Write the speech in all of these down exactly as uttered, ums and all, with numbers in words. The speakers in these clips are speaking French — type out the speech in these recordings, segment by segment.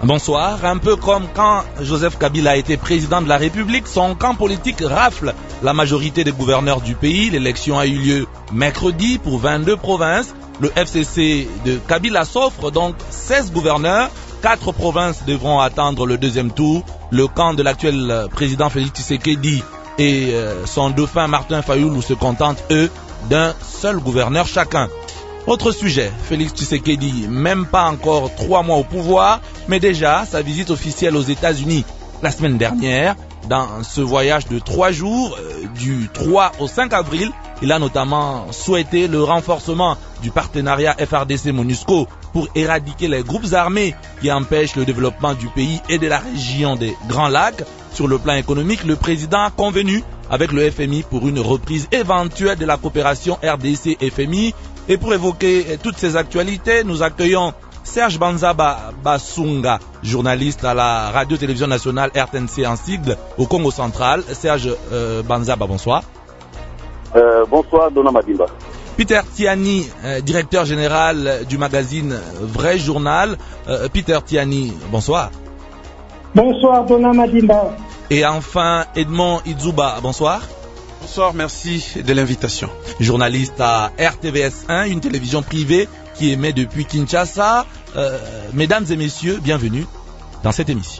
Bonsoir. Un peu comme quand Joseph Kabila a été président de la République, son camp politique rafle la majorité des gouverneurs du pays. L'élection a eu lieu mercredi pour vingt-deux provinces. Le F C C de Kabila s'offre donc seize gouverneurs. Quatre provinces devront attendre le deuxième tour. Le camp de l'actuel président Félix Tshisekedi et son dauphin Martin Fayulu se contentent, eux, d'un seul gouverneur chacun. Autre sujet, Félix Tshisekedi, même pas encore trois mois au pouvoir, mais déjà sa visite officielle aux États-Unis la semaine dernière. Dans ce voyage de trois jours, euh, du trois au cinq avril, il a notamment souhaité le renforcement du partenariat F R D C-MONUSCO pour éradiquer les groupes armés qui empêchent le développement du pays et de la région des Grands Lacs. Sur le plan économique, le président a convenu avec le F M I pour une reprise éventuelle de la coopération R D C-F M I. Et pour évoquer toutes ces actualités, nous accueillons Serge Banzaba Basunga, journaliste à la radio-télévision nationale R T N C en sigle au Congo central. Serge euh, Banzaba, bonsoir. Euh, bonsoir, Dona Madimba. Peter Tiani, euh, directeur général du magazine Vrai Journal. Euh, Peter Tiani, bonsoir. Bonsoir, Dona Madimba. Et enfin, Edmond Idzuba, bonsoir. Bonsoir, merci de l'invitation. Journaliste à R T V S un, une télévision privée qui émet depuis Kinshasa. Euh, mesdames et messieurs, bienvenue dans cette émission.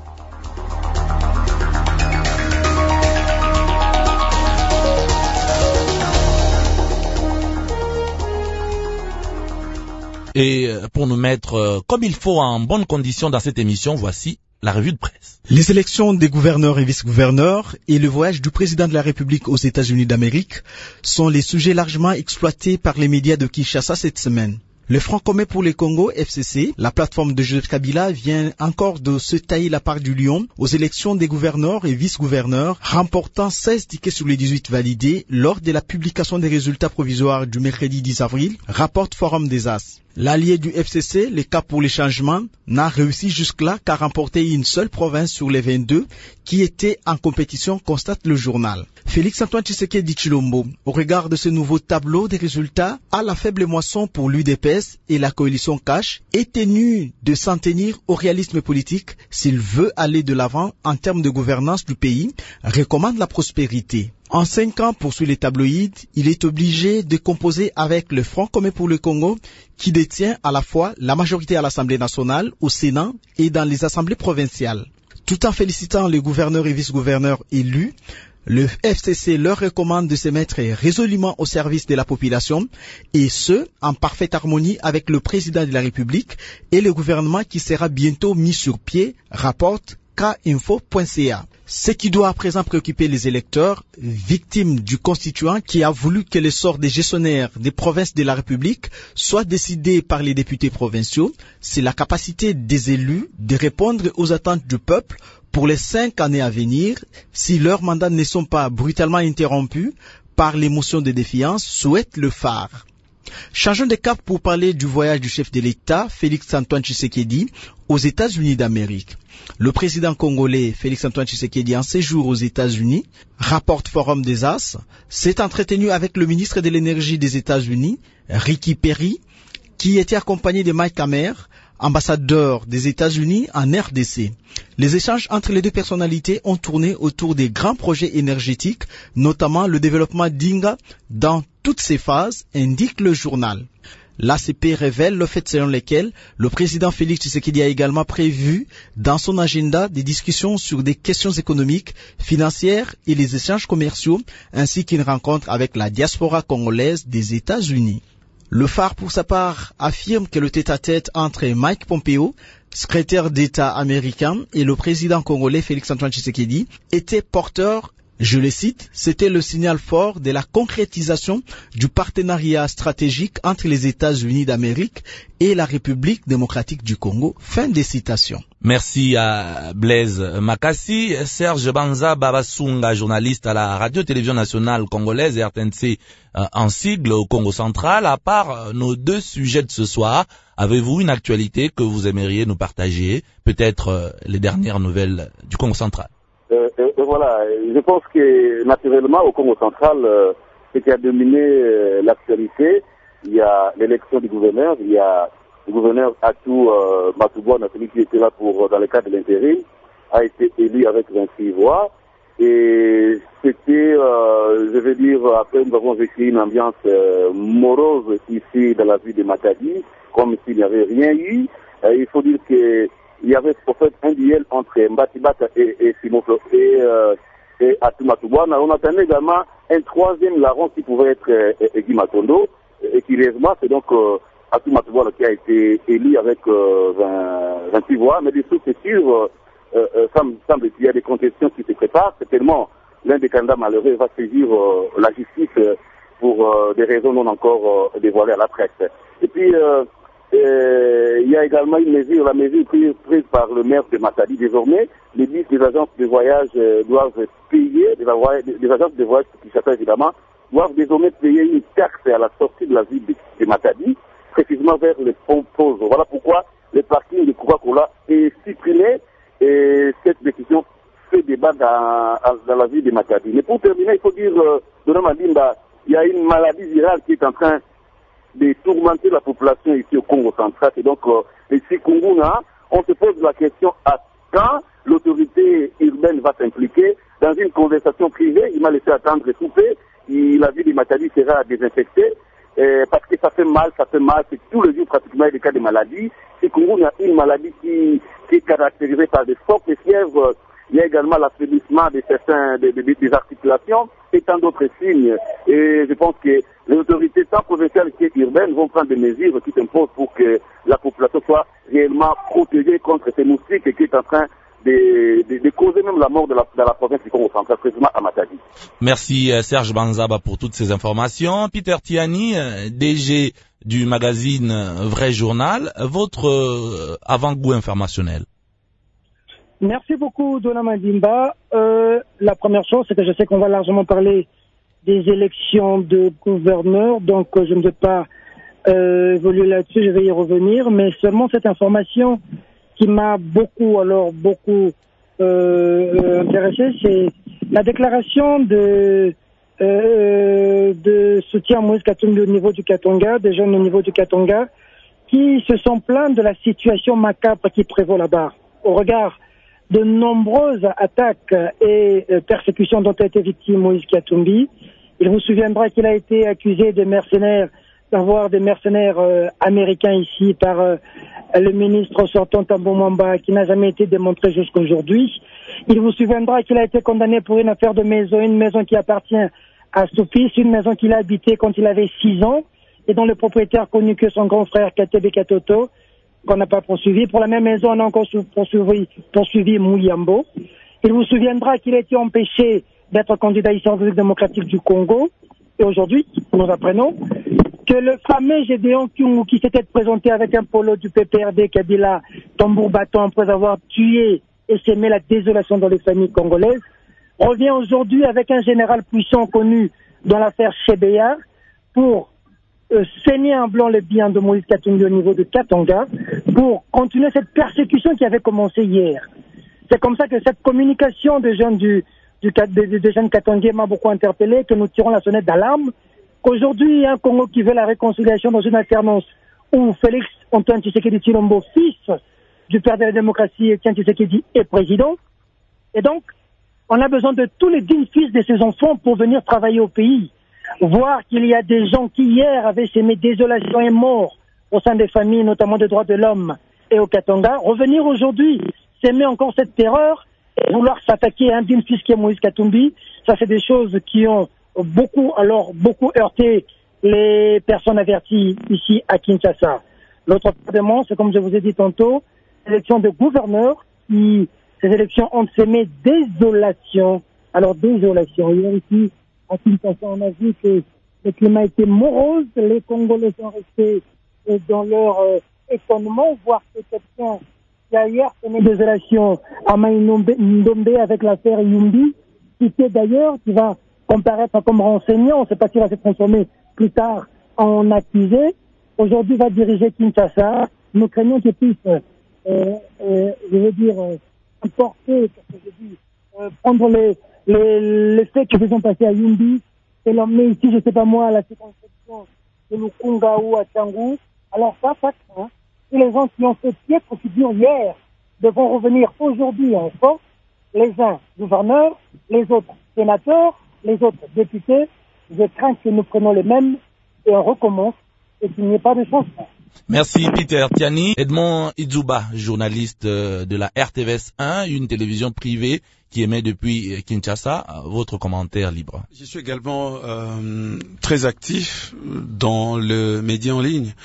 Et pour nous mettre comme il faut en bonne condition dans cette émission, voici la revue de presse. Les élections des gouverneurs et vice-gouverneurs et le voyage du président de la République aux États-Unis d'Amérique sont les sujets largement exploités par les médias de Kinshasa cette semaine. Le Front commun pour le Congo, F C C, la plateforme de Joseph Kabila, vient encore de se tailler la part du lion aux élections des gouverneurs et vice-gouverneurs, remportant seize tickets sur les dix-huit validés lors de la publication des résultats provisoires du mercredi dix avril, rapporte Forum des As. L'allié du F C C, le Cap pour les changements, n'a réussi jusque-là qu'à remporter une seule province sur les vingt-deux qui étaient en compétition, constate le journal. Félix-Antoine Tshisekedi Tshilombo, au regard de ce nouveau tableau des résultats, a la faible moisson pour l'U D P S et la coalition Cash, est tenu de s'en tenir au réalisme politique s'il veut aller de l'avant en termes de gouvernance du pays, recommande la prospérité. En cinq ans, poursuit les tabloïds, il est obligé de composer avec le Front commun pour le Congo, qui détient à la fois la majorité à l'Assemblée nationale, au Sénat et dans les assemblées provinciales. Tout en félicitant les gouverneurs et vice-gouverneurs élus, le F C C leur recommande de se mettre résolument au service de la population, et ce, en parfaite harmonie avec le président de la République et le gouvernement qui sera bientôt mis sur pied, rapporte K info point C A. Ce qui doit à présent préoccuper les électeurs, victimes du constituant qui a voulu que le sort des gestionnaires des provinces de la République soit décidé par les députés provinciaux, c'est la capacité des élus de répondre aux attentes du peuple pour les cinq années à venir, si leurs mandats ne sont pas brutalement interrompus par les motions de défiance, souhaite le phare. Changeons de cap pour parler du voyage du chef de l'État, Félix-Antoine Tshisekedi, aux États-Unis d'Amérique. Le président congolais Félix-Antoine Tshisekedi, en séjour aux États-Unis, rapporte Forum des As, s'est entretenu avec le ministre de l'Énergie des États-Unis, Ricky Perry, qui était accompagné de Mike Hammer, ambassadeur des États-Unis en R D C. Les échanges entre les deux personnalités ont tourné autour des grands projets énergétiques, notamment le développement d'Inga dans toutes ses phases, indique le journal. L'A C P révèle le fait selon lequel le président Félix Tshisekedi a également prévu dans son agenda des discussions sur des questions économiques, financières et les échanges commerciaux, ainsi qu'une rencontre avec la diaspora congolaise des États-Unis. Le phare, pour sa part, affirme que le tête-à-tête entre Mike Pompeo, secrétaire d'État américain, et le président congolais Félix-Antoine Tshisekedi était porteur, je le cite, c'était le signal fort de la concrétisation du partenariat stratégique entre les États-Unis d'Amérique et la République démocratique du Congo. Fin des citations. Merci à Blaise Makassi. Serge Banzaba Basunga, journaliste à la radio-télévision nationale congolaise et R T N C euh, en sigle au Congo central. À part euh, nos deux sujets de ce soir, avez-vous une actualité que vous aimeriez nous partager? Peut-être euh, les dernières nouvelles du Congo central. Euh, et, et voilà, je pense que naturellement au Congo central, euh, ce qui a dominé euh, l'actualité, il y a l'élection du gouverneur, il y a le gouverneur Atou euh, Matoubouana, celui qui était là pour, dans le cadre de l'intérim, a été élu avec vingt-six voix. Et c'était, euh, je veux dire, après nous avons vécu une ambiance euh, morose ici dans la ville de Matadi, comme s'il n'y avait rien eu. Euh, il faut dire qu'il y avait en fait un duel entre Mbatibata et, et Simoflo et, euh, et Atou Matoubouana. On attendait également un troisième larron qui pouvait être euh, Guy Matondo. Et curieusement, c'est donc euh, Atou Matoubouana qui a été élu avec euh, vingt, vingt-six voix, mais des sources sûres, euh, euh, semble, semble qu'il y a des contestations qui se préparent. Certainement, l'un des candidats malheureux va saisir euh, la justice euh, pour euh, des raisons non encore euh, dévoilées à la presse. Et puis, euh, euh, il y a également une mesure, la mesure prise, prise par le maire de Matadi. Désormais, les listes des agences de voyage euh, doivent payer, des, des agences de voyage qui s'appellent évidemment, doivent désormais payer une taxe à la sortie de la ville de, de Matadi, précisément vers les ponts Pozo. Voilà pourquoi le parking de Coca-Cola est supprimé et cette décision fait débat dans, dans la ville de Matadi. Mais pour terminer, il faut dire, euh, Dona Madimba, il y a une maladie virale qui est en train de tourmenter la population ici au Congo central. Et donc, euh, les Sikunguna, on se pose la question à quand l'autorité urbaine va s'impliquer dans une conversation privée. Il m'a laissé attendre et souper. Et la ville de Matadi sera désinfectée. Euh, parce que ça fait mal, ça fait mal, c'est tous les jours pratiquement des cas de maladie. Sikunguna a une maladie qui, qui est caractérisée par des fortes fièvres. Il y a également l'affaiblissement de certains, des, des, des articulations et tant d'autres signes. Et je pense que les autorités, tant provinciales qu'urbaines, vont prendre des mesures qui s'imposent pour que la population soit réellement protégée contre ces moustiques qui est en train de, de, de causer même la mort de la, de la province du Congo central, précisément à Matadi. Merci Serge Banzaba pour toutes ces informations. Peter Tiani, D G du magazine Vrai Journal, votre avant-goût informationnel. Merci beaucoup, Dona Madimba. Euh, la première chose, c'est que je sais qu'on va largement parler des élections de gouverneurs, donc euh, je ne vais pas euh, évoluer là-dessus, je vais y revenir, mais seulement cette information qui m'a beaucoup, alors beaucoup euh, intéressé, c'est la déclaration de, euh, de soutien à Moïse Katumbi au niveau du Katanga, des jeunes au niveau du Katanga, qui se sont plaints de la situation macabre qui prévaut là-bas, au regard de nombreuses attaques et euh, persécutions dont a été victime Moïse Katumbi. Il vous souviendra qu'il a été accusé de mercenaires, d'avoir des mercenaires euh, américains ici par euh, le ministre sortant Tambo Mwamba, qui n'a jamais été démontré jusqu'à aujourd'hui. Il vous souviendra qu'il a été condamné pour une affaire de maison, une maison qui appartient à son fils, une maison qu'il a habitée quand il avait six ans, et dont le propriétaire connu que son grand frère Katebe Katoto, qu'on n'a pas poursuivi. Pour la même maison, on a encore poursuivi, poursuivi Mouyambo. Il vous souviendra qu'il a été empêché d'être candidat ici en République démocratique du Congo. Et aujourd'hui, nous apprenons que le fameux Gédéon Kyungu qui s'était présenté avec un polo du P P R D Kabila, tambour battant, après avoir tué et sémé la désolation dans les familles congolaises, revient aujourd'hui avec un général puissant connu dans l'affaire Chebeya pour Euh, saigner en blanc le bien de Moïse Katumbi au niveau de Katanga pour continuer cette persécution qui avait commencé hier. C'est comme ça que cette communication des jeunes du, du des, des jeunes Katangais m'a beaucoup interpellé, que nous tirons la sonnette d'alarme, qu'aujourd'hui il y a un Congo qui veut la réconciliation dans une alternance où Félix Antoine Tshisekedi Tshilombo, fils du père de la démocratie, Etienne Tshisekedi, est président. Et donc, on a besoin de tous les dignes fils de ces enfants pour venir travailler au pays. Voir qu'il y a des gens qui hier avaient sémé désolation et mort au sein des familles, notamment des droits de l'homme et au Katanga, revenir aujourd'hui, s'aimer encore cette terreur et vouloir s'attaquer à un digne fils qui est Moïse Katumbi, ça c'est des choses qui ont beaucoup, alors beaucoup heurté les personnes averties ici à Kinshasa. L'autre élément, c'est comme je vous ai dit tantôt, l'élection de gouverneurs, qui, ces élections ont sémé désolation. Alors désolation, il y a ici à Kinshasa, on a vu que le climat était morose, les Congolais sont restés dans leur euh, étonnement, voire que quelqu'un qui a hier fait une désolation à Maïndombe avec l'affaire Yumbi, qui était d'ailleurs, qui va comparaître comme renseignant, on ne sait pas s'il va se transformer plus tard en accusé, aujourd'hui va diriger Kinshasa. Nous craignons qu'il puisse, euh, euh, je veux dire, euh, emporter, parce que je dis, euh, prendre les Les, les faits qui se sont passés à Yumbi et l'emmener ici, je ne sais pas moi, à la circonscription de Lukunga ou à Tchangou. Alors ça, ça craint. Si les gens qui ont fait piètre figure hier devront revenir aujourd'hui en force, les uns gouverneurs, les autres sénateurs, les autres députés, je crains que nous prenions les mêmes et on recommence et qu'il n'y ait pas de changement. Merci Peter Tiani. Edmond Idzuba, journaliste de la R T V S un, une télévision privée qui émet depuis Kinshasa. Votre commentaire libre. Je suis également euh, très actif dans le média en ligne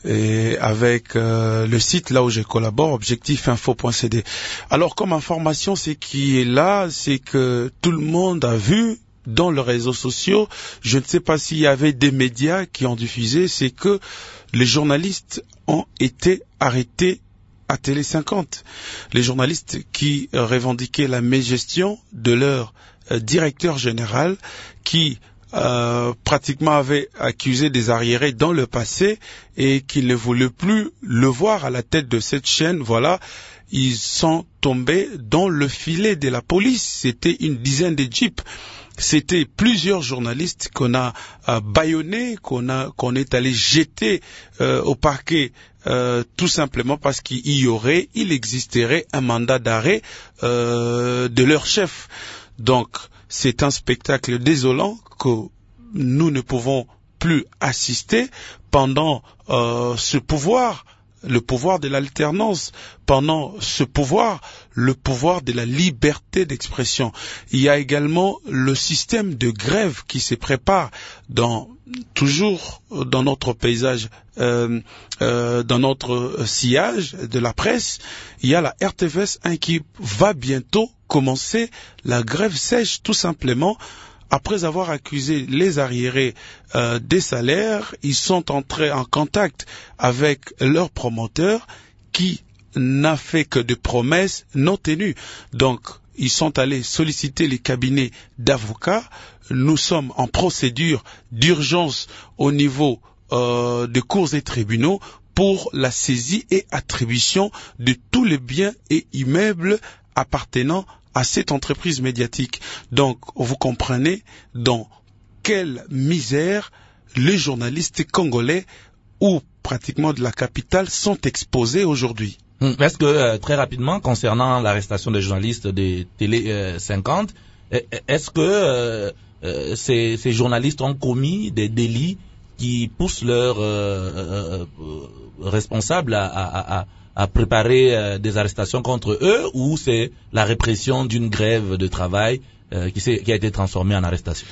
et avec euh, le site là où je collabore, objectif info point c d. Alors comme information, ce qui est là, c'est que tout le monde a vu dans les réseaux sociaux, je ne sais pas s'il y avait des médias qui ont diffusé, c'est que les journalistes ont été arrêtés à Télé cinquante. Les journalistes qui euh, revendiquaient la mégestion de leur euh, directeur général, qui euh, pratiquement avait accusé des arriérés dans le passé et qui ne voulaient plus le voir à la tête de cette chaîne, voilà, ils sont tombés dans le filet de la police. C'était une dizaine de jeeps. C'était plusieurs journalistes qu'on a euh, bâillonnés, qu'on a, qu'on est allé jeter euh, au parquet, euh, tout simplement parce qu'il y aurait, il existerait un mandat d'arrêt euh, de leur chef. Donc, c'est un spectacle désolant que nous ne pouvons plus assister pendant euh, ce pouvoir. Le pouvoir de l'alternance, pendant ce pouvoir, le pouvoir de la liberté d'expression. Il y a également le système de grève qui se prépare dans, toujours dans notre paysage, euh, euh, dans notre sillage de la presse. Il y a la R T V S un qui va bientôt commencer la grève sèche, tout simplement. Après avoir accusé les arriérés euh, des salaires, ils sont entrés en contact avec leur promoteur qui n'a fait que de promesses non tenues. Donc, ils sont allés solliciter les cabinets d'avocats. Nous sommes en procédure d'urgence au niveau euh, des cours et tribunaux pour la saisie et attribution de tous les biens et immeubles appartenant à cette entreprise médiatique. Donc, vous comprenez dans quelle misère les journalistes congolais ou pratiquement de la capitale sont exposés aujourd'hui. Est-ce que, euh, très rapidement, concernant l'arrestation des journalistes de Télé euh, cinquante, est-ce que euh, euh, ces, ces journalistes ont commis des délits qui poussent leurs euh, euh, responsables à, à, à à préparer euh, des arrestations contre eux, ou c'est la répression d'une grève de travail euh, qui, qui a été transformée en arrestation?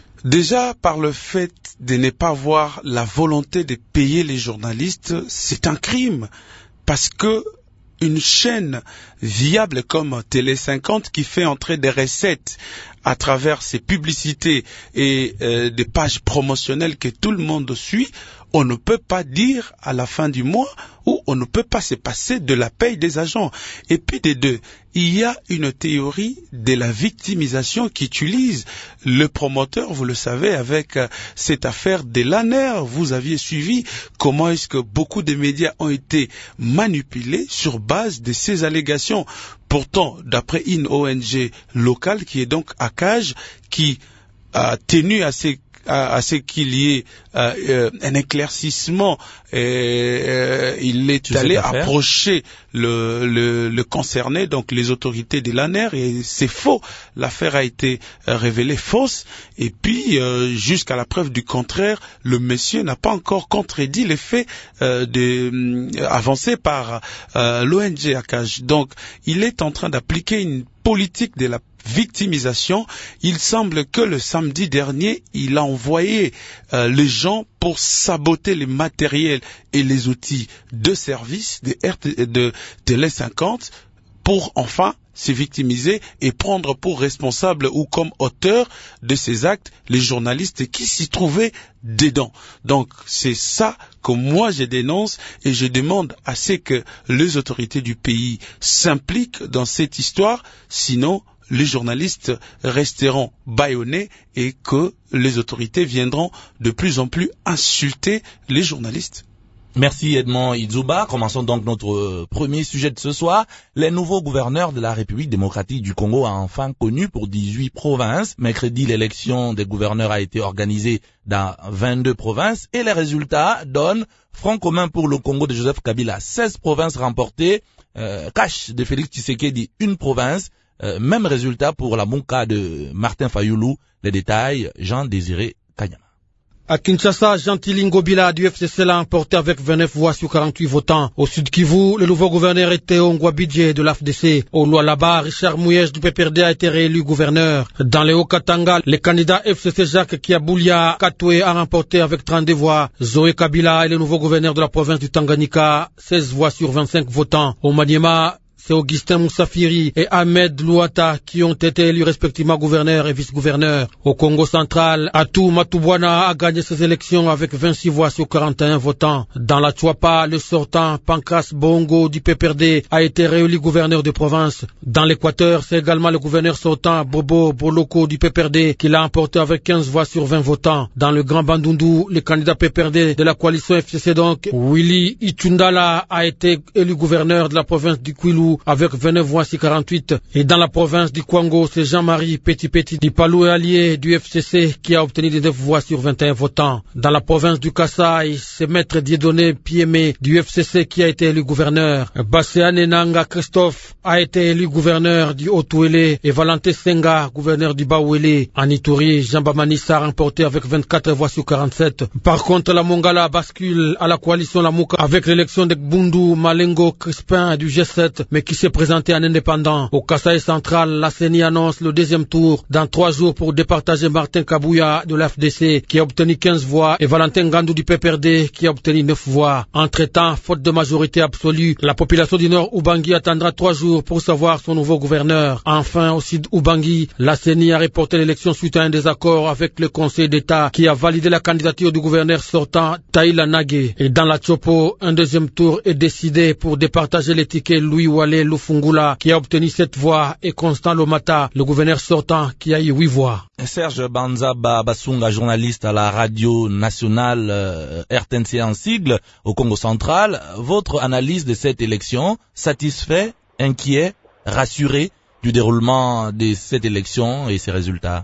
Déjà, par le fait de ne pas avoir la volonté de payer les journalistes, c'est un crime. Parce que une chaîne viable comme Télé cinquante qui fait entrer des recettes à travers ses publicités et euh, des pages promotionnelles que tout le monde suit, on ne peut pas dire à la fin du mois ou on ne peut pas se passer de la paye des agents. Et puis des deux, il y a une théorie de la victimisation qui utilise le promoteur, vous le savez, avec euh, cette affaire de l'A N R. Vous aviez suivi comment est-ce que beaucoup de médias ont été manipulés sur base de ces allégations. Pourtant, d'après une O N G locale qui est donc à Cage, qui a tenu à ces à, à ce qu'il y ait euh, euh, un éclaircissement, et, euh, il est allé approcher le, le, le concerné, donc les autorités de l'A N R, et c'est faux. L'affaire a été euh, révélée fausse, et puis euh, jusqu'à la preuve du contraire, le monsieur n'a pas encore contredit les faits euh, de, euh, avancés par euh, l'O N G Akaj. Donc, il est en train d'appliquer une politique de la victimisation. Il semble que le samedi dernier, il a envoyé euh, les gens pour saboter les matériels et les outils de service de, R T, de Télé cinquante pour enfin se victimiser et prendre pour responsable ou comme auteur de ces actes les journalistes qui s'y trouvaient dedans. Donc c'est ça que moi je dénonce et je demande à ce que les autorités du pays s'impliquent dans cette histoire, sinon les journalistes resteront bâillonnés et que les autorités viendront de plus en plus insulter les journalistes. Merci Edmond Idzouba. Commençons donc notre premier sujet de ce soir. Les nouveaux gouverneurs de la République démocratique du Congo ont enfin connu pour dix-huit provinces. Mercredi, l'élection des gouverneurs a été organisée dans vingt-deux provinces et les résultats donnent Front commun pour le Congo de Joseph Kabila, seize provinces remportées, euh, Cash de Félix Tshisekedi, une province, euh, même résultat pour la Monka de Martin Fayoulou. Les détails, Jean-Désiré Kanyama. À Kinshasa, Gentili Ngobila du F C C l'a emporté avec vingt-neuf voix sur quarante-huit votants. Au Sud Kivu, le nouveau gouverneur était Ongwabidje de l'A F D C. Au Lualaba, Richard Mouyej du P P R D a été réélu gouverneur. Dans les Hauts-Katanga, le candidat F C C Jacques Kiaboulia Katoué a remporté avec trente-deux voix. Zoé Kabila est le nouveau gouverneur de la province du Tanganyika, seize voix sur vingt-cinq votants. Au Maniema, c'est Augustin Moussafiri et Ahmed Louata qui ont été élus respectivement gouverneurs et vice-gouverneurs. Au Congo central, Atou Matubwana a gagné ses élections avec vingt-six voix sur quarante et un votants. Dans la Tchouapa, le sortant Pancras Bongo du P P R D a été réélu gouverneur de province. Dans l'Équateur, c'est également le gouverneur sortant Bobo Boloko du P P R D qui l'a emporté avec quinze voix sur vingt votants. Dans le Grand Bandundu, le candidat P P R D de la coalition F C C donc, Willy Itundala a été élu gouverneur de la province du Kwilu avec vingt-neuf voix sur quarante-huit. Et dans la province du Kwango, c'est Jean-Marie Petit Petit du Palou et Allié du F C C qui a obtenu dix-neuf voix sur vingt et un votants. Dans la province du Kasaï, c'est Maître Dieudonné Piémé du F C C qui a été élu gouverneur. Basséane Nanga Christophe a été élu gouverneur du Haut-Ouélé et Valentin Senga, gouverneur du Bas-Ouélé. En Ituri, Jean Bamanissa a remporté avec vingt-quatre voix sur quarante-sept. Par contre, la Mongala bascule à la coalition Lamouka avec l'élection de Gbundu Malengo Crispin du G sept, mais qui s'est présenté en indépendant. Au Kasaï central, la C E N I annonce le deuxième tour dans trois jours pour départager Martin Kabouya de l'A F D C qui a obtenu quinze voix et Valentin Gandou du P P R D qui a obtenu neuf voix. Entre-temps, faute de majorité absolue, la population du Nord Ubangi attendra trois jours pour savoir son nouveau gouverneur. Enfin, au Sud Ubangi, la C E N I a reporté l'élection suite à un désaccord avec le Conseil d'État qui a validé la candidature du gouverneur sortant Taïla Nagé. Et dans la Tchopo, un deuxième tour est décidé pour départager les tickets Louis Wale Lufungula qui a obtenu sept voix et Constant Lomata, le gouverneur sortant, qui a eu huit voix. Serge Banzaba Basunga, journaliste à la radio nationale euh, R T N C en sigle au Congo central, votre analyse de cette élection, satisfait, inquiet, rassuré du déroulement de cette élection et ses résultats?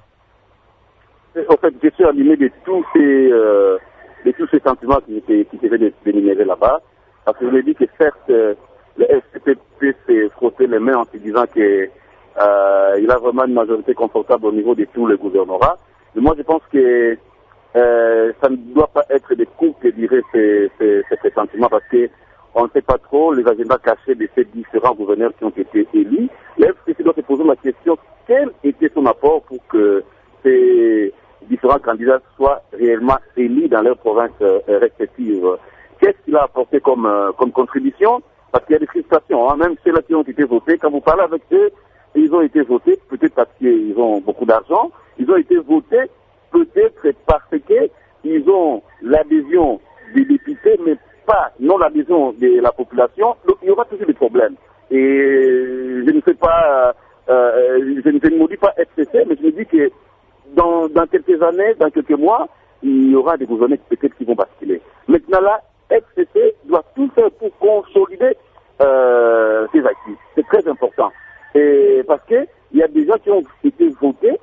En fait, je suis animé de tous ces, euh, de tous ces sentiments qui étaient, qui étaient dénumérés là-bas, parce que je me dis que certes, euh, le F C P P s'est frotté les mains en se disant qu'il euh, a vraiment une majorité confortable au niveau de tous les gouvernorats. Mais moi, je pense que euh, ça ne doit pas être des coups que diraient ces, ces, ces sentiments, parce que on ne sait pas trop les agendas cachés de ces différents gouverneurs qui ont été élus. Le F C P doit se poser la question, quel était son apport pour que ces différents candidats soient réellement élus dans leurs provinces euh, respectives? Qu'est-ce qu'il a apporté comme, euh, comme contribution? Parce qu'il y a des frustrations, hein. Même ceux-là qui ont été votés, quand vous parlez avec eux, ils ont été votés peut-être parce qu'ils ont beaucoup d'argent, ils ont été votés peut-être parce qu'ils ont l'adhésion des députés, mais pas, non l'adhésion de la population, donc il y aura toujours des problèmes. Et je ne sais pas, euh, je, ne, je ne me dis pas F C C, mais je me dis que dans, dans quelques années, dans quelques mois, il y aura des gouverneurs peut-être qui vont basculer. Maintenant là, F C C doit tout faire pour consolider euh, ses acquis. C'est très important. Et parce que il y a des gens qui ont été votés,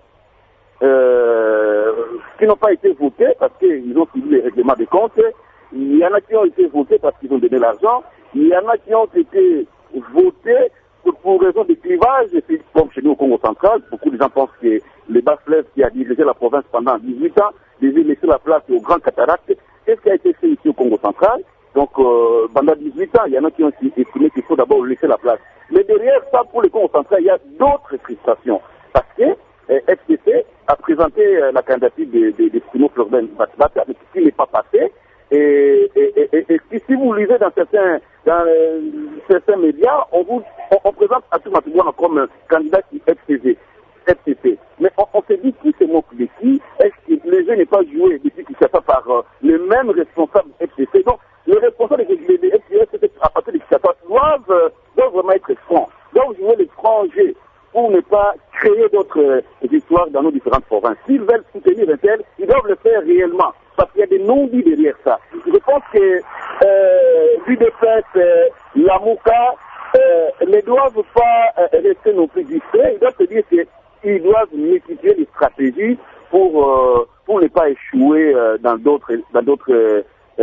euh, qui n'ont pas été votés parce qu'ils ont suivi les règlements des comptes. Il y en a qui ont été votés parce qu'ils ont donné l'argent. Il y en a qui ont été votés pour, pour raison de clivage. Et puis, comme chez nous au Congo central, beaucoup de gens pensent que le Bas-Fleuve qui a dirigé la province pendant dix-huit ans devait laisser la place aux grands cataractes. Qu'est-ce qui a été fait ici au Congo central? Donc, euh, pendant dix-huit ans, il y en a qui ont estimé qu'il faut d'abord laisser la place. Mais derrière ça, pour le Congo central, il y a d'autres frustrations. Parce que euh, F C C a présenté euh, la candidature de, de, de Simo Florben Batbata, mais ce qui n'est pas passé. Et, et, et, et, et si vous lisez dans certains, dans, euh, certains médias, on, vous, on, on présente Atou Matubwana comme un candidat qui F C C. F C C. Mais on, on se dit qui se moque de qui? Est-ce que le jeu n'est pas joué depuis qu'il ne pas par euh, le même responsable F C C? Donc, les responsables de F C C à partir de Kinshasa doivent, euh, doivent vraiment être francs, doivent jouer les francs jeux pour ne pas créer d'autres euh, histoires dans nos différentes provinces. S'ils veulent soutenir un tel, ils doivent le faire réellement, parce qu'il y a des non-dits derrière ça. Je pense que euh, l'U D P S, euh, la Mouka, euh, ne doivent pas euh, rester non plus discrets. Ils doivent se dire qu'ils doivent multiplier les stratégies pour, euh, pour ne pas échouer euh, dans d'autres dans d'autres euh,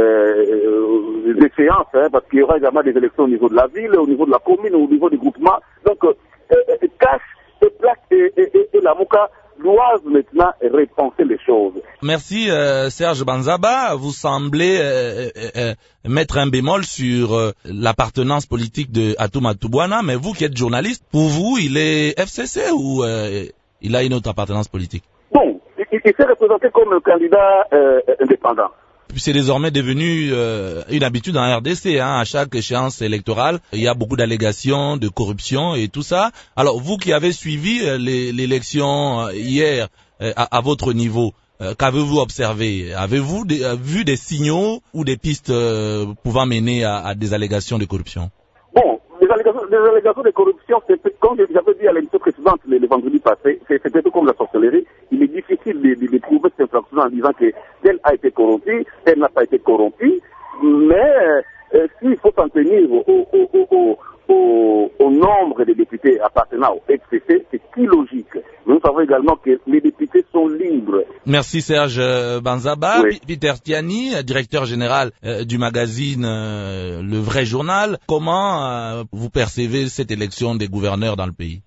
euh, échéances, hein, parce qu'il y aura également des élections au niveau de la ville, au niveau de la commune, au niveau du groupement. Donc, euh, euh, Cash et Plaque et, et, et, et la Mouka doivent maintenant repenser les choses. Merci euh, Serge Banzaba. Vous semblez euh, euh, mettre un bémol sur euh, l'appartenance politique de Atou Matubwana, mais vous qui êtes journaliste, pour vous, il est F C C ou euh, il a une autre appartenance politique? Bon, il, il s'est représenté comme un candidat euh, indépendant. C'est désormais devenu euh, une habitude en R D C, hein, à chaque échéance électorale, il y a beaucoup d'allégations de corruption et tout ça. Alors vous qui avez suivi euh, l'élection euh, hier euh, à, à votre niveau, euh, qu'avez-vous observé? Avez-vous des, euh, vu des signaux ou des pistes euh, pouvant mener à, à des allégations de corruption? Bon, les allégations, les allégations de corruption, c'est comme j'avais dit à l'émission précédente le, le vendredi passé, c'est un peu comme la sorcellerie. Il est difficile de, de, de trouver cette infraction en disant que tel a été corrompu, tel n'a pas été corrompu, mais euh, s'il faut s'en tenir au, au, au, au, au, au nombre de députés appartenant au F C C, c'est illogique. Nous savons également que les députés sont libres. Merci Serge Banzaba. Oui. Peter Tiani, directeur général euh, du magazine euh, Le Vrai Journal. Comment euh, vous percevez cette élection des gouverneurs dans le pays?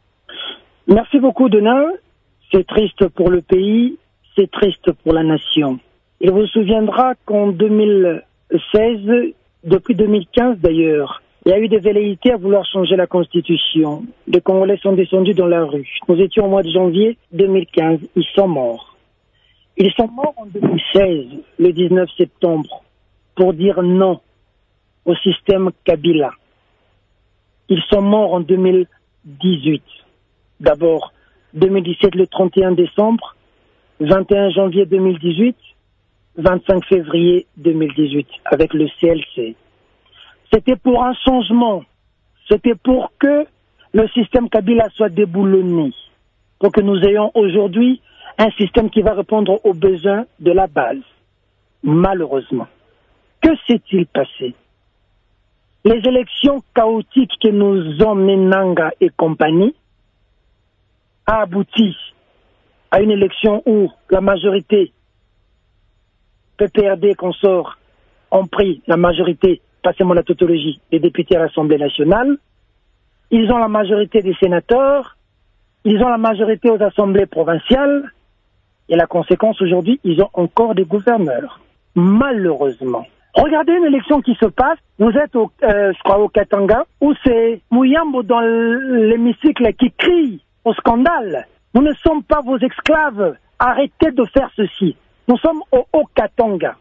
Merci beaucoup, Denain. C'est triste pour le pays, c'est triste pour la nation. Il vous souviendra qu'en deux mille seize, depuis deux mille quinze d'ailleurs, il y a eu des velléités à vouloir changer la Constitution. Les Congolais sont descendus dans la rue. Nous étions au mois de janvier deux mille quinze. Ils sont morts. Ils sont morts en deux mille seize, le dix-neuf septembre, pour dire non au système Kabila. Ils sont morts en deux mille dix-huit. D'abord, deux mille dix-sept, le trente et un décembre, vingt et un janvier deux mille dix-huit, vingt-cinq février deux mille dix-huit, avec le C L C. C'était pour un changement. C'était pour que le système Kabila soit déboulonné. Pour que nous ayons aujourd'hui un système qui va répondre aux besoins de la base. Malheureusement. Que s'est-il passé? Les élections chaotiques que nous ont Menanga et compagnie a abouti à une élection où la majorité P P R D consorts ont pris la majorité, passez-moi la tautologie, des députés à l'Assemblée nationale. Ils ont la majorité des sénateurs, ils ont la majorité aux assemblées provinciales, et la conséquence aujourd'hui, ils ont encore des gouverneurs. Malheureusement. Regardez une élection qui se passe, vous êtes au, euh, je crois au Katanga, où c'est Mouyambo dans l'hémicycle qui crie au scandale. Nous ne sommes pas vos esclaves, arrêtez de faire ceci. Nous sommes au Haut-Katanga.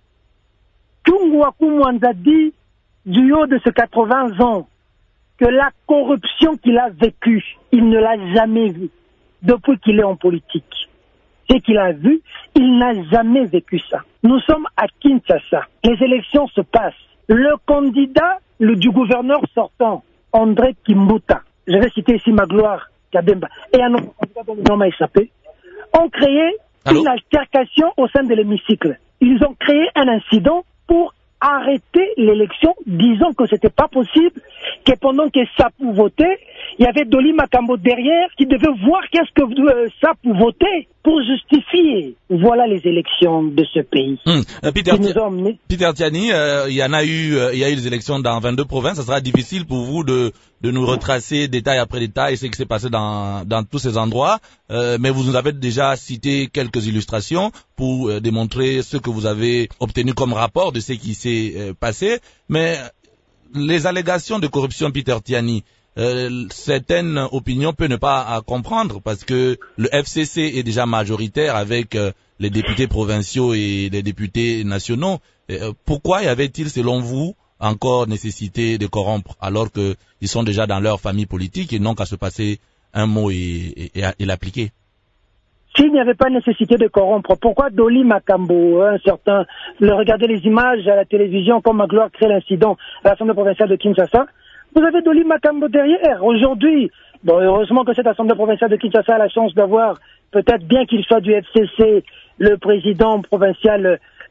Tungwaku Mwanza dit, du haut de ses quatre-vingts ans, que la corruption qu'il a vécue, il ne l'a jamais vue depuis qu'il est en politique. C'est qu'il a vu, il n'a jamais vécu ça. Nous sommes à Kinshasa. Les élections se passent. Le candidat le, du gouverneur sortant, André Kimbuta, je vais citer ici Magloire Kabemba, et un autre candidat dont le nom m'a échappé, ont créé Allô? Une altercation au sein de l'hémicycle. Ils ont créé un incident pour arrêter l'élection, disant que c'était pas possible, que pendant que Sapou votait, il y avait Doli Makambo derrière qui devait voir qu'est-ce que euh, Sapou votait pour justifier. Voilà les élections de ce pays. Hum. Euh, Peter, Peter Tiani, euh, il y en a eu, euh, il y a eu des élections dans vingt-deux provinces. Ça sera difficile pour vous de de nous retracer détail après détail ce qui s'est passé dans dans tous ces endroits. Euh, mais vous nous avez déjà cité quelques illustrations pour euh, démontrer ce que vous avez obtenu comme rapport de ce qui s'est euh, passé. Mais les allégations de corruption, Peter Tiani, euh, certaines opinions peuvent ne pas à comprendre parce que le F C C est déjà majoritaire avec euh, les députés provinciaux et les députés nationaux. Euh, pourquoi y avait-il, selon vous, encore nécessité de corrompre alors qu'ils sont déjà dans leur famille politique et n'ont qu'à se passer un mot et, et, et, et l'appliquer? S'il n'y avait pas nécessité de corrompre, pourquoi Doli Makambo, un certain, le regarder les images à la télévision comme Magloire crée l'incident à l'Assemblée provinciale de Kinshasa? Vous avez Doli Makambo derrière. Aujourd'hui, bon, heureusement que cette Assemblée provinciale de Kinshasa a la chance d'avoir, peut-être bien qu'il soit du F C C, le président provincial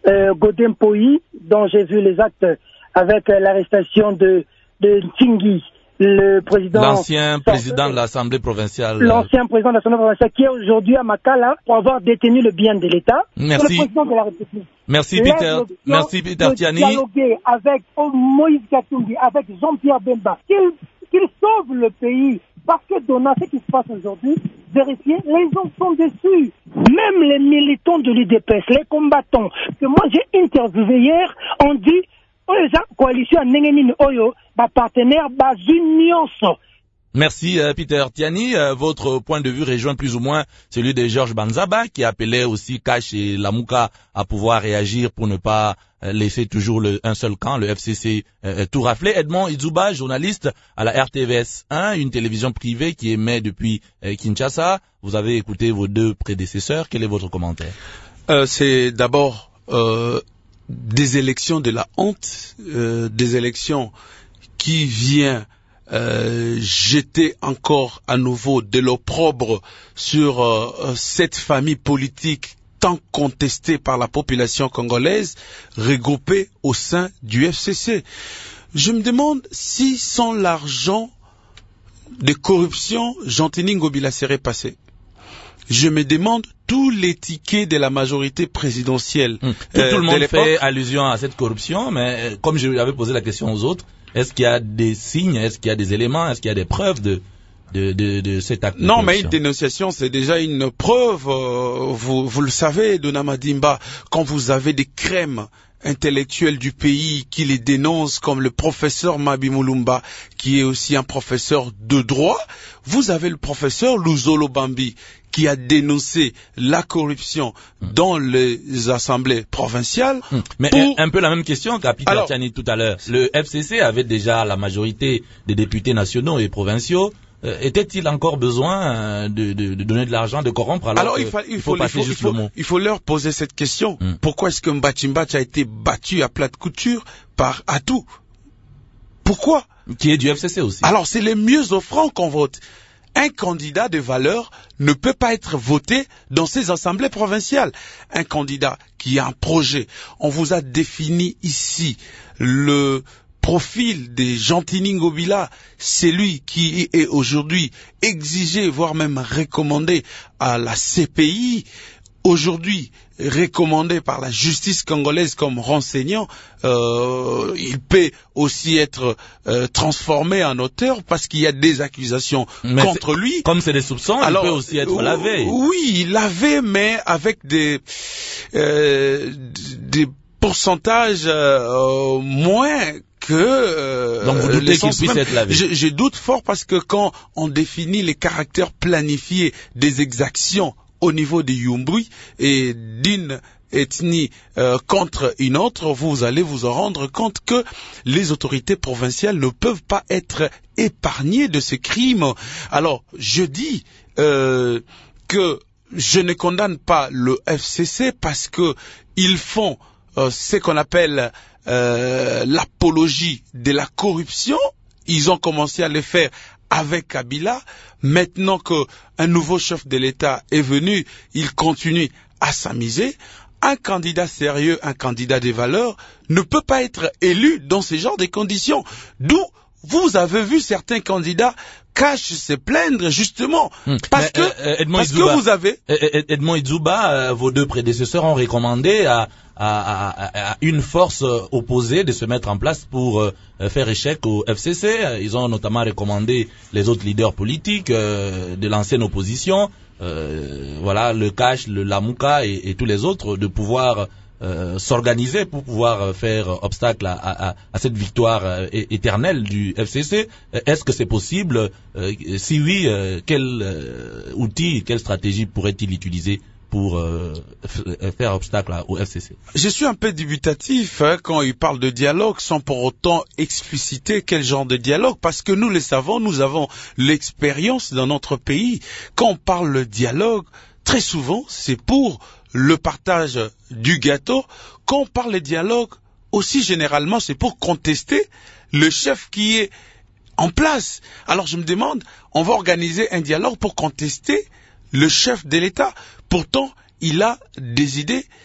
euh, Godin Poyi, dont j'ai vu les actes avec euh, l'arrestation de, de Ntingi, le président... L'ancien président de l'Assemblée provinciale. L'ancien président de l'Assemblée provinciale qui est aujourd'hui à Makala pour avoir détenu le bien de l'État. Merci. Le président de la République. Merci Peter. Merci Peter Tiani. Dialoguer avec oh, Moïse Katumbi, avec Jean-Pierre Bemba, qu'il qu'il sauve le pays. Parce que dans ce qui se passe aujourd'hui, vérifiez, les gens sont déçus. Même les militants de l'U D P S, les combattants, que moi j'ai interviewé hier, on dit, oh, les coalition Nengenine Oyo, ma partenaire, ma union. Merci euh, Peter Tiani. Euh, votre point de vue rejoint plus ou moins celui de Georges Banzaba qui appelait aussi Cash et Lamouka à pouvoir réagir pour ne pas euh, laisser toujours le, un seul camp, le F C C, euh, tout rafler. Edmond Izuba, journaliste à la R T V S un, une télévision privée qui émet depuis euh, Kinshasa. Vous avez écouté vos deux prédécesseurs. Quel est votre commentaire? euh, C'est d'abord euh, des élections de la honte, euh, des élections qui viennent Euh, jeter encore à nouveau de l'opprobre sur euh, cette famille politique tant contestée par la population congolaise, regroupée au sein du F C C. Je me demande si sans l'argent de corruption, Jean-Tini Ngobila serait passé. Je me demande tous les tickets de la majorité présidentielle. Hum. Tout, euh, tout le monde fait allusion à cette corruption, mais comme je avais posé la question aux autres, est-ce qu'il y a des signes, est-ce qu'il y a des éléments, est-ce qu'il y a des preuves de, de, de, de cet acte? Non, mais une dénonciation, c'est déjà une preuve. Euh, vous, vous le savez, Dona Madimba, quand vous avez des crèmes intellectuels du pays qui les dénoncent, comme le professeur Mabi Mulumba, qui est aussi un professeur de droit, vous avez le professeur Luzolo Bambi, qui a dénoncé la corruption mmh. dans les assemblées provinciales. Mmh. Mais pour... un, un peu la même question qu'à Peter Tiani tout à l'heure. Le F C C avait déjà la majorité des députés nationaux et provinciaux. Euh, était-il encore besoin de, de, de donner de l'argent, de corrompre alors, alors il, fa il, faut, il, faut, il, faut, il faut leur poser cette question. Mmh. Pourquoi est-ce que Mbachimbachi a été battu à plat de couture par Atou? Pourquoi? Qui est du F C C aussi. Alors c'est les mieux offrants qu'on vote. Un candidat de valeur ne peut pas être voté dans ces assemblées provinciales. Un candidat qui a un projet. On vous a défini ici le profil des Jean-Tini Ngobila. C'est lui qui est aujourd'hui exigé, voire même recommandé à la C P I. Aujourd'hui, recommandé par la justice congolaise comme renseignant, euh, il peut aussi être euh, transformé en auteur parce qu'il y a des accusations mais contre lui. Comme c'est des soupçons, alors, il peut aussi être lavé. Oui, lavé, mais avec des, euh, des pourcentages euh, moins que euh, donc vous doutez qu'il puisse être lavé. Je, je doute fort parce que quand on définit les caractères planifiés des exactions au niveau de Yumbui et d'une ethnie euh, contre une autre, vous allez vous en rendre compte que les autorités provinciales ne peuvent pas être épargnées de ces crimes. Alors, je dis euh, que je ne condamne pas le F C C parce que ils font euh, ce qu'on appelle euh, l'apologie de la corruption. Ils ont commencé à le faire avec Kabila. Maintenant qu'un nouveau chef de l'État est venu, il continue à s'amuser. Un candidat sérieux, un candidat de valeur, ne peut pas être élu dans ce genre de conditions. D'où vous avez vu certains candidats cachent se plaindre justement hum. parce Mais, que euh, Edmond parce Izuba, que vous avez Edmond Izuba, euh, vos deux prédécesseurs ont recommandé à, à, à, à une force opposée de se mettre en place pour euh, faire échec au F C C. Ils ont notamment recommandé les autres leaders politiques euh, de l'ancienne opposition, euh, voilà le Cash, le Lamouka et, et tous les autres, de pouvoir Euh, s'organiser pour pouvoir euh, faire euh, obstacle à, à, à cette victoire euh, éternelle du F C C. Euh, Est-ce que c'est possible? euh, Si oui, euh, quel euh, outil, quelle stratégie pourrait-il utiliser pour euh, faire obstacle au F C C? Je suis un peu dubitatif hein, quand il parle de dialogue sans pour autant expliciter quel genre de dialogue, parce que nous le savons, nous avons l'expérience dans notre pays. Quand on parle de dialogue, très souvent, c'est pour le partage du gâteau. Quand on parle de dialogue, aussi généralement, c'est pour contester le chef qui est en place. Alors je me demande, on va organiser un dialogue pour contester le chef de l'État. Pourtant, il a des idées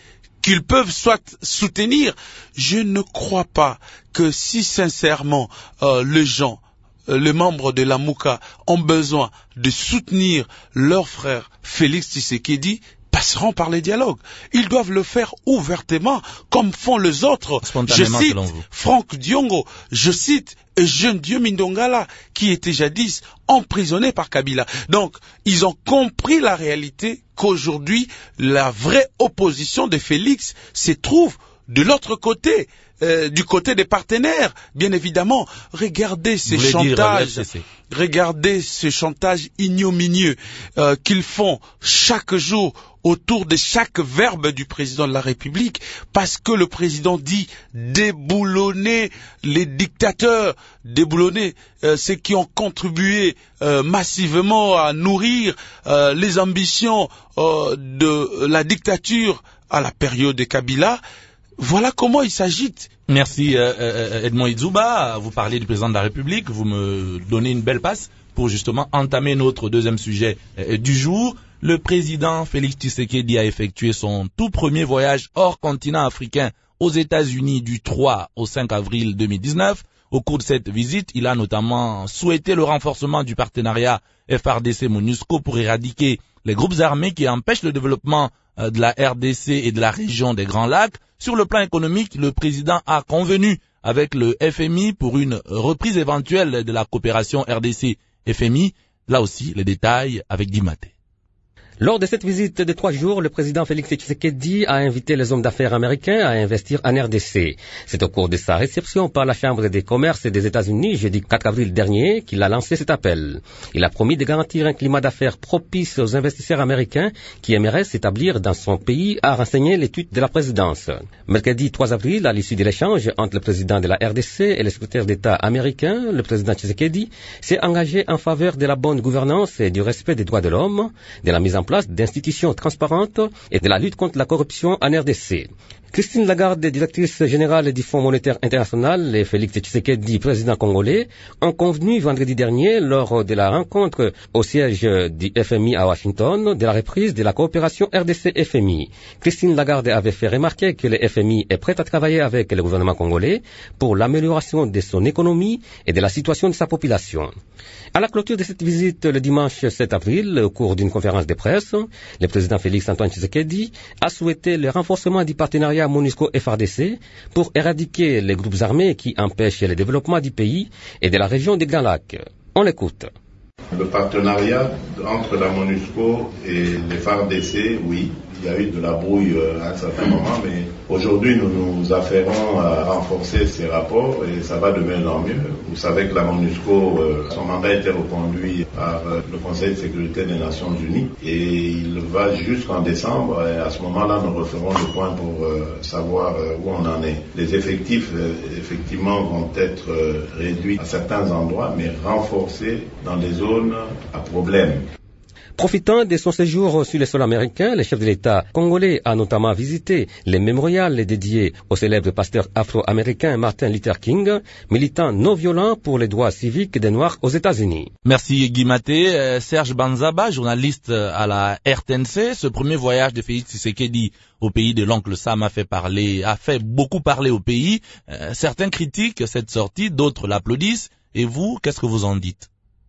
qu'ils peuvent soit soutenir. Je ne crois pas que si sincèrement euh, les gens, euh, les membres de la Mouka ont besoin de soutenir leur frère Félix Tshisekedi, passeront par les dialogues. Ils doivent le faire ouvertement, comme font les autres. Je cite Franck Diongo, je cite Jeune Dieu Mindongala, qui était jadis emprisonné par Kabila. Donc, ils ont compris la réalité qu'aujourd'hui, la vraie opposition de Félix se trouve de l'autre côté, euh, du côté des partenaires, bien évidemment. Regardez ces chantages, regardez ce chantage ignominieux euh, qu'ils font chaque jour autour de chaque verbe du président de la République, parce que le président dit déboulonner les dictateurs, déboulonner euh, ceux qui ont contribué euh, massivement à nourrir euh, les ambitions euh, de la dictature à la période de Kabila. Voilà comment il s'agite. Merci euh, euh, Edmond Idzouba, vous parlez du président de la République, vous me donnez une belle passe pour justement entamer notre deuxième sujet euh, du jour. Le président Félix Tshisekedi a effectué son tout premier voyage hors continent africain aux États-Unis du trois au cinq avril deux mille dix-neuf. Au cours de cette visite, il a notamment souhaité le renforcement du partenariat F R D C-MONUSCO pour éradiquer les groupes armés qui empêchent le développement de la R D C et de la région des Grands Lacs. Sur le plan économique, le président a convenu avec le F M I pour une reprise éventuelle de la coopération R D C-F M I. Là aussi, les détails avec Dimaté. Lors de cette visite de trois jours, le président Félix Tshisekedi a invité les hommes d'affaires américains à investir en R D C. C'est au cours de sa réception par la Chambre des commerces des États-Unis, jeudi quatre avril dernier, qu'il a lancé cet appel. Il a promis de garantir un climat d'affaires propice aux investisseurs américains qui aimeraient s'établir dans son pays, a renseigné l'étude de la présidence. Mercredi trois avril, à l'issue de l'échange entre le président de la R D C et le secrétaire d'État américain, le président Tshisekedi s'est engagé en faveur de la bonne gouvernance et du respect des droits de l'homme, de la mise en place d'institutions transparentes et de la lutte contre la corruption en R D C. Christine Lagarde, directrice générale du Fonds monétaire international, et Félix Tshisekedi, président congolais, ont convenu vendredi dernier, lors de la rencontre au siège du F M I à Washington, de la reprise de la coopération R D C-F M I. Christine Lagarde avait fait remarquer que le F M I est prêt à travailler avec le gouvernement congolais pour l'amélioration de son économie et de la situation de sa population. À la clôture de cette visite, le dimanche sept avril, au cours d'une conférence de presse, le président Félix Antoine Tshisekedi a souhaité le renforcement du partenariat MONUSCO-F R D C pour éradiquer les groupes armés qui empêchent le développement du pays et de la région des Grands Lacs. On l'écoute. Le partenariat entre la MONUSCO et les F R D C, oui, il y a eu de la brouille à un certain moment, mais aujourd'hui nous nous affairons à renforcer ces rapports et ça va de mieux en mieux. Vous savez que la MONUSCO, son mandat a été reconduit par le Conseil de sécurité des Nations Unies et il va jusqu'en décembre et à ce moment-là nous referons le point pour savoir où on en est. Les effectifs effectivement vont être réduits à certains endroits mais renforcés dans des zones à problème. Profitant de son séjour sur le sol américain, le chef de l'État congolais a notamment visité les mémorials dédiés au célèbre pasteur afro-américain Martin Luther King, militant non violent pour les droits civiques des Noirs aux États-Unis. Merci Guy Maté. Euh, Serge Banzaba, journaliste à la R T N C, ce premier voyage de Félix Tshisekedi au pays de l'oncle Sam a fait parler, a fait beaucoup parler au pays. Euh, certains critiquent cette sortie, d'autres l'applaudissent. Et vous, qu'est-ce que vous en dites?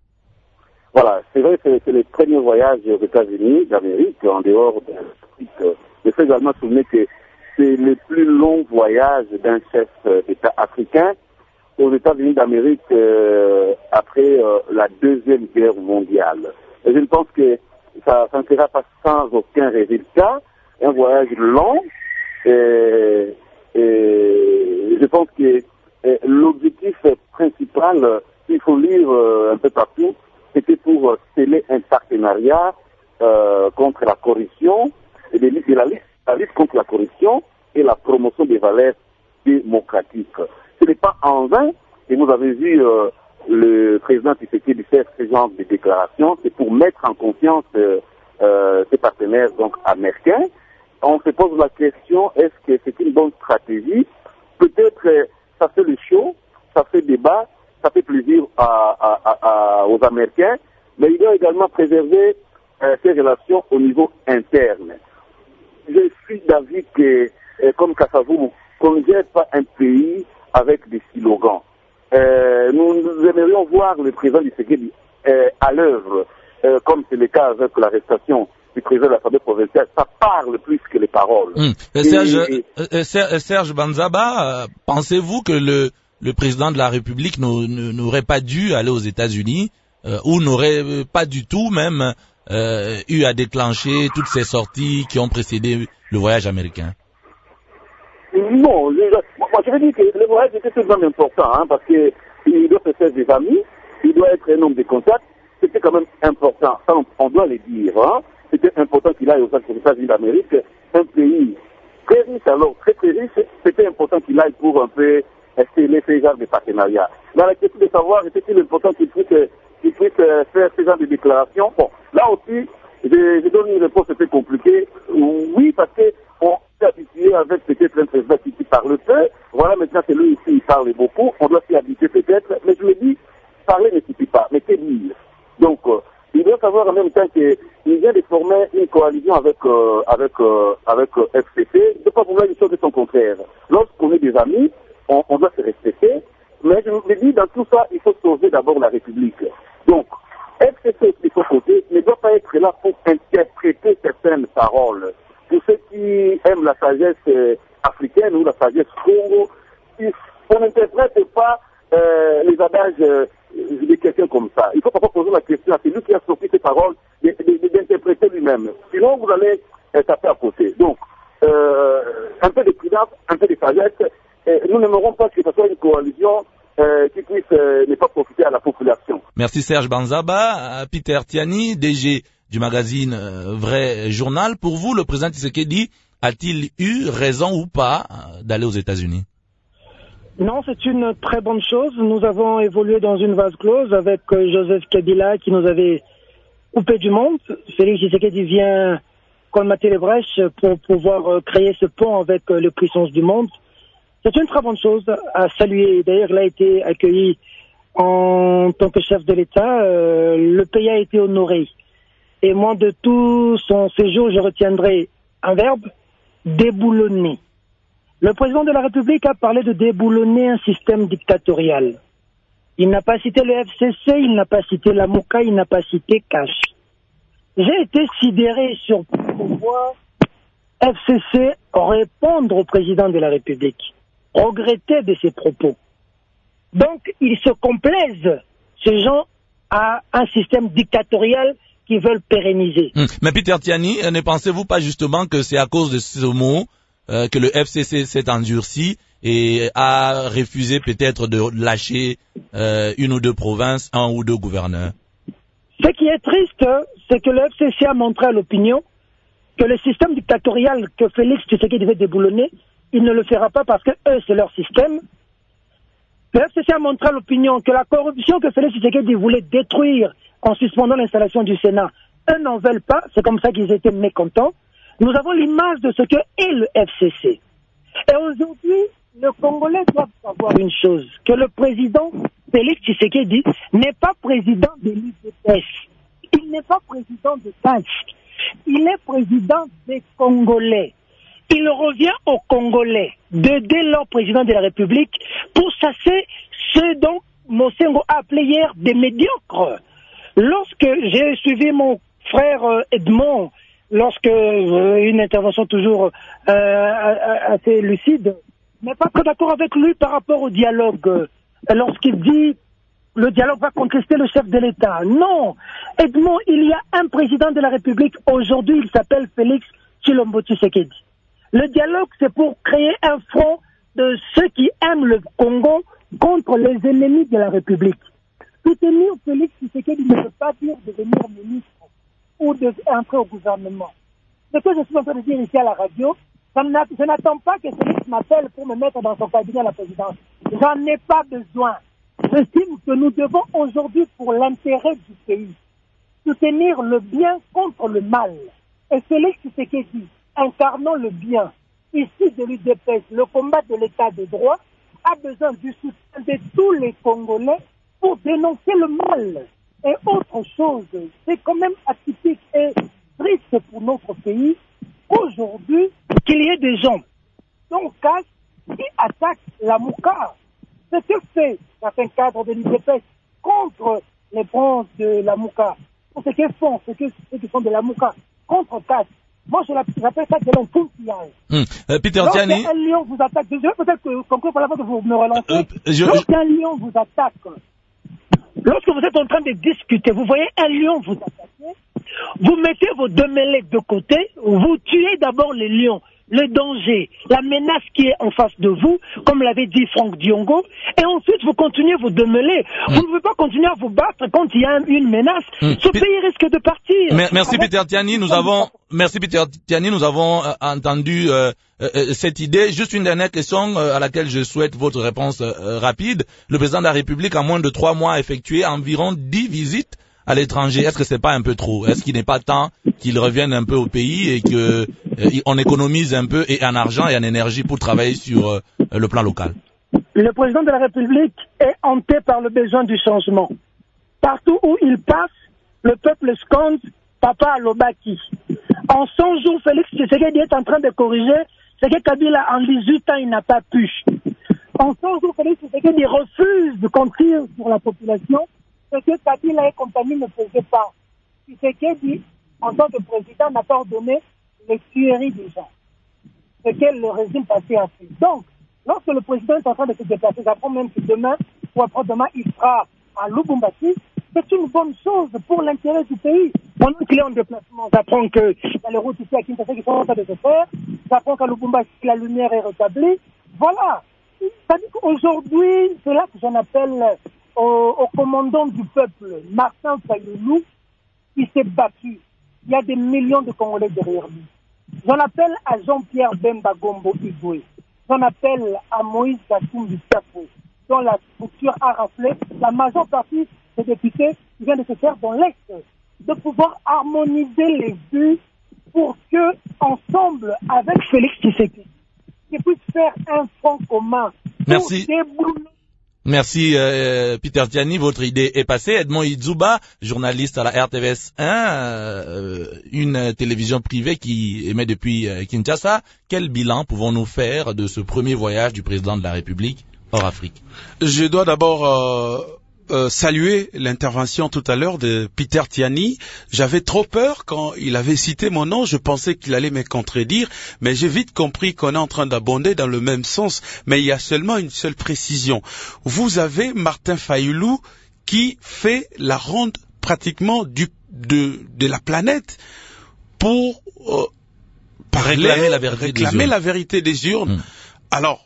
Voilà, c'est vrai que c'est le premier voyage aux États-Unis d'Amérique, en dehors de l'Afrique. Je fais également souligner que c'est le plus long voyage d'un chef d'État africain aux États-Unis d'Amérique euh, après euh, la Deuxième Guerre mondiale. Et je pense que ça, ça ne sera pas sans aucun résultat, un voyage long, et, et je pense que et, l'objectif principal, il faut lire euh, un peu partout, c'était pour sceller un partenariat euh, contre la corruption, et de, de la, lutte, la lutte contre la corruption et la promotion des valeurs démocratiques. Ce n'est pas en vain que vous avez vu euh, le président Tshisekedi faire ce genre de déclaration, c'est pour mettre en confiance euh, euh, ses partenaires donc américains. On se pose la question, est-ce que c'est une bonne stratégie? Peut-être euh, ça fait le show, ça fait débat, ça fait plaisir à, à, à, aux Américains, mais il doit également préserver euh, ses relations au niveau interne. Je suis d'avis que euh, comme Kassavou, qu'on ne gère pas un pays avec des slogans. Euh, nous, nous aimerions voir le président du Tshisekedi euh, à l'œuvre, euh, comme c'est le cas avec l'arrestation du président de l'Assemblée provinciale. Ça parle plus que les paroles. Hum. Et, Serge, et, euh, Serge, Serge Banzaba, euh, pensez-vous que le, le président de la République n'aurait pas dû aller aux États-Unis euh, ou n'aurait pas du tout même euh, eu à déclencher toutes ces sorties qui ont précédé le voyage américain? Non, je, moi je veux dire que le voyage était tout de même important, hein, parce qu'il doit se faire des amis, il doit être un homme de contact, c'était quand même important, ça, on, on doit le dire, hein. C'était important qu'il aille aux États-Unis d'Amérique, un pays très riche alors, très très riche, c'était important qu'il aille pour un peu sceller ces genres de partenariats. Dans la question de savoir, était-il important qu'il puisse, qu'il puisse faire ce genre de déclarations? Bon, là aussi, je, je donne une réponse un peu compliquée, oui, parce que on s'est habitué avec peut-être un président qui, qui parle peu. Voilà, maintenant c'est lui ici, il parle beaucoup. On doit s'y habituer peut-être. Mais je le dis, parler ne suffit pas, mais que dire. Donc, euh, il doit savoir en même temps qu'il vient de former une coalition avec euh, avec euh, avec euh, F C C. Il ne peut pas vouloir une chose de son contraire. Lorsqu'on est des amis, on, on doit se respecter. Mais je me dis, dans tout ça, il faut sauver d'abord la République. Donc, F C C de son côté ne doit pas être là pour interpréter certaines paroles. Pour ceux qui aiment la sagesse euh, africaine ou la sagesse congo, on n'interprète pas euh, les adages euh, de quelqu'un comme ça. Il faut pas poser la question à celui qui a sorti ces paroles d'interpréter lui-même. Sinon, vous allez euh, taper à côté. Donc, euh, un peu de prudence, un peu de sagesse. Et nous n'aimerons pas que ce soit une coalition euh, qui puisse euh, ne pas profiter à la population. Merci Serge Banzaba. Peter Tiani, D G du magazine euh, Vrai Journal. Pour vous, le président Tshisekedi a-t-il eu raison ou pas euh, d'aller aux États-Unis? Non, c'est une très bonne chose. Nous avons évolué dans une vase close avec euh, Joseph Kabila qui nous avait coupé du monde. Félix Tshisekedi vient colmater les brèches pour pouvoir euh, créer ce pont avec euh, les puissances du monde. C'est une très bonne chose à saluer. D'ailleurs, il a été accueilli en tant que chef de l'État. Euh, le pays a été honoré. Et moi, de tout son séjour, je retiendrai un verbe, déboulonner. Le président de la République a parlé de déboulonner un système dictatorial. Il n'a pas cité le F C C, il n'a pas cité la Mouka, il n'a pas cité Cash. J'ai été sidéré sur pour voir F C C répondre au président de la République, regretter de ses propos. Donc, ils se complaisent, ces gens, à un système dictatorial qu'ils veulent pérenniser. Hum. Mais Peter Tiani, ne pensez-vous pas justement que c'est à cause de ce mot euh, que le F C C s'est endurci et a refusé peut-être de lâcher euh, une ou deux provinces, un ou deux gouverneurs? Ce qui est triste, c'est que le F C C a montré à l'opinion que le système dictatorial que Félix Tshisekedi devait déboulonner, il ne le fera pas parce que eux, c'est leur système. Le F C C a montré à l'opinion que la corruption que Félix Tshisekedi voulait détruire en suspendant l'installation du Sénat, eux n'en veulent pas, c'est comme ça qu'ils étaient mécontents. Nous avons l'image de ce que est le F C C. Et aujourd'hui, le Congolais doit savoir une chose, que le président Félix Tshisekedi n'est pas président de l'U D P S. Il n'est pas président de T A N S. Il est président des Congolais. Il revient aux Congolais d'aider leur président de la République pour chasser ceux dont Mosengo a appelé hier des médiocres. Lorsque j'ai suivi mon frère euh, Edmond, lorsque euh, une intervention toujours euh, assez lucide, n'est pas très d'accord avec lui par rapport au dialogue. Euh, lorsqu'il dit le dialogue va contester le chef de l'État. Non, Edmond, il y a un président de la République aujourd'hui, il s'appelle Félix Tshilombo Tshisekedi. Le dialogue, c'est pour créer un front de ceux qui aiment le Congo contre les ennemis de la République. Soutenir Félix Tshisekedi ne veut pas dire devenir ministre ou d'entrer au gouvernement. Ce que je suis en train de dire ici à la radio, je n'attends pas que Félix m'appelle pour me mettre dans son cabinet à la présidence. J'en ai pas besoin. J'estime que nous devons aujourd'hui, pour l'intérêt du pays, soutenir le bien contre le mal. Et Félix Tshisekedi, incarnant le bien, ici de l'U D P S, le combat de l'état de droit, a besoin du soutien de tous les Congolais pour dénoncer le mal. Et autre chose, c'est quand même atypique et triste pour notre pays, aujourd'hui, qu'il y ait des gens donc casse et attaque la Mouka. Ce que fait certains cadres de l'U D P S contre les bronzes de la Mouka, ce qu'ils font, ce qu'ils font de la Mouka contre casse. Moi, je l'appelle ça de l'enfouillage. Hum. Euh, Peter Tiani. Lorsqu'un lion vous attaque, je vais peut-être conclure par la fois que vous me relancez. Euh, je, Lorsqu'un lion vous attaque, lorsque vous êtes en train de discuter, vous voyez un lion vous attaquer, vous mettez vos deux mêlées de côté, vous tuez d'abord les lions, le danger, la menace qui est en face de vous, comme l'avait dit Franck Diongo, et ensuite vous continuez vos deux mêlées. Mmh. Vous ne pouvez pas continuer à vous battre quand il y a une menace. Mmh. Ce P pays risque de partir. Mer merci Peter Tiani, nous avons, merci Peter Tiani, nous avons euh, entendu euh, euh, cette idée. Juste une dernière question euh, à laquelle je souhaite votre réponse euh, rapide. Le président de la République, en moins de trois mois, a effectué environ dix visites à l'étranger. Est-ce que c'est pas un peu trop? Est-ce qu'il n'est pas temps qu'il revienne un peu au pays et que euh, on économise un peu et en argent et en énergie pour travailler sur euh, le plan local? Le président de la République est hanté par le besoin du changement. Partout où il passe, le peuple scande Papa Alobaki. En cent jours, Félix Tshisekedi est en train de corriger ce que Kabila en dix-huit ans il n'a pas pu. En cent jours, Félix Tshisekedi refuse de compter sur la population ce que Kabila et compagnie ne faisaient pas. Tshisekedi, en tant que président, n'a pas ordonné les tueries des gens. Ce que le régime passé a fait. Donc, lorsque le président est en train de se déplacer, j'apprends même que demain ou après-demain, il sera à Lubumbashi, c'est une bonne chose pour l'intérêt du pays. Pendant qu'il est en déplacement, j'apprends qu'il y a les routes ici à Kinshasa qui sont en train de se faire, j'apprends qu'à Lubumbashi, la lumière est rétablie. Voilà. C'est-à-dire qu'aujourd'hui, c'est là que j'en appelle au, au commandant du peuple, Martin Fayulu, qui s'est battu. Il y a des millions de Congolais derrière lui. J'en appelle à Jean-Pierre Bemba Gombo Igwe. J'en appelle à Moïse Katumbi Diapo, dont la structure a raflé la majeure partie des députés qui viennent de se faire dans l'Est, de pouvoir harmoniser les vues pour que, ensemble, avec Félix Tshisekedi, qu'ils puissent faire un front commun. Merci. Merci euh, Peter Tiani, votre idée est passée. Edmond Idzuba, journaliste à la R T V S un, euh, une télévision privée qui émet depuis euh, Kinshasa. Quel bilan pouvons-nous faire de ce premier voyage du président de la République hors Afrique? Je dois d'abord euh, euh, saluer l'intervention tout à l'heure de Peter Tiani. J'avais trop peur quand il avait cité mon nom, je pensais qu'il allait me contredire, mais j'ai vite compris qu'on est en train d'abonder dans le même sens, mais il y a seulement une seule précision. Vous avez Martin Fayulu qui fait la ronde pratiquement du, de, de la planète pour euh, parler, réclamer la vérité réclamer des urnes. La vérité des urnes. Mmh. Alors,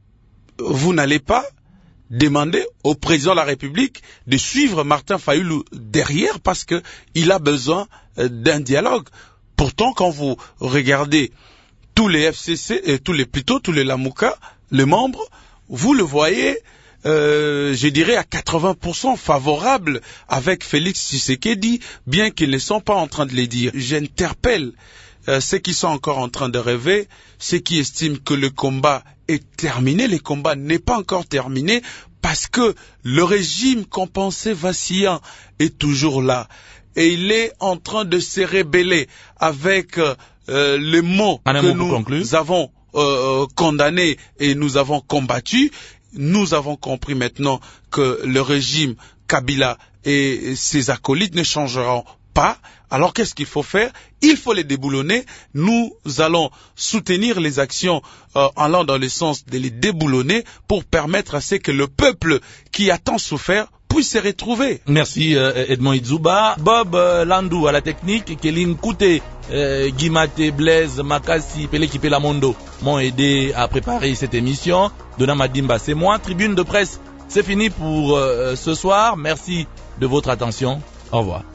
vous n'allez pas demander au président de la République de suivre Martin Fayulu derrière parce que il a besoin d'un dialogue. Pourtant, quand vous regardez tous les F C C, et tous les plutôt tous les Lamuka, les membres, vous le voyez, euh, je dirais à quatre-vingts pour cent favorables avec Félix Tshisekedi, bien qu'ils ne sont pas en train de les dire. J'interpelle euh, ceux qui sont encore en train de rêver, ceux qui estiment que le combat est terminé. Le combat n'est pas encore terminé parce que le régime qu'on pensait vacillant est toujours là. Et il est en train de se rebeller avec euh, les mots Un que mot nous conclure. avons euh, condamnés et nous avons combattus. Nous avons compris maintenant que le régime Kabila et ses acolytes ne changeront pas. Alors qu'est-ce qu'il faut faire? Il faut les déboulonner. Nous allons soutenir les actions euh, allant dans le sens de les déboulonner pour permettre à ce que le peuple qui a tant souffert puisse se retrouver. Merci euh, Edmond Idzuba. Bob euh, Landou à la technique, Kéline Kouté, euh, Guimate, Blaise, Makassi, Peleki Pelamondo m'ont aidé à préparer cette émission. Dona Madimba, c'est moi. Tribune de presse, c'est fini pour euh, ce soir. Merci de votre attention. Au revoir.